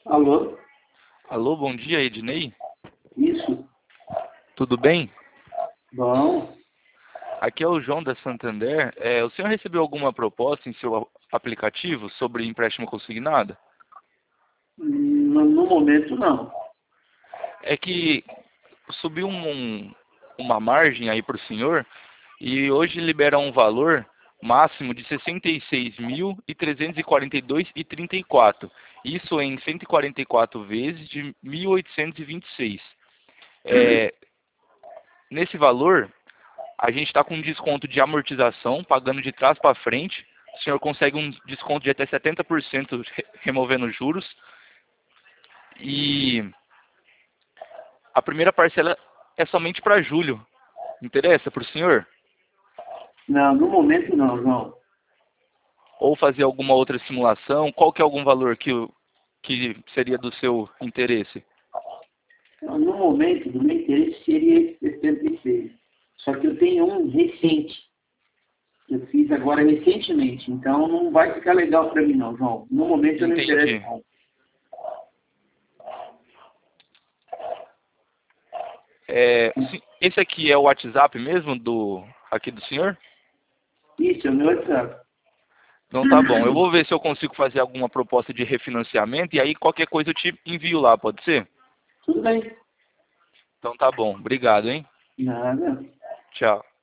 Alô? Alô, bom dia, Ednei. Isso? Tudo bem? Bom? Aqui é o João da Santander. O senhor recebeu alguma proposta em seu aplicativo sobre empréstimo consignado? No momento, não. É que subiu uma margem aí para o senhor e hoje libera um valor máximo de 66.342,34. Isso em 144 vezes de 1.826. É, Nesse valor, a gente está com um desconto de amortização, pagando de trás para frente. O senhor consegue um desconto de até 70% removendo juros. E a primeira parcela é somente para julho. Interessa para o senhor? Não, no momento não, João. Ou fazer alguma outra simulação? Qual que é algum valor que seria do seu interesse? No momento, do meu interesse seria esse 66. Só que eu tenho um recente. Eu fiz agora recentemente. Então não vai ficar legal para mim não, João. No momento eu não interesso Entendi. não. Esse aqui é o WhatsApp mesmo aqui do senhor? Isso, é o meu WhatsApp. Então tá bom. Eu vou ver se eu consigo fazer alguma proposta de refinanciamento e aí qualquer coisa eu te envio lá, pode ser? Tudo bem. Então tá bom. Obrigado, hein? Nada. Tchau.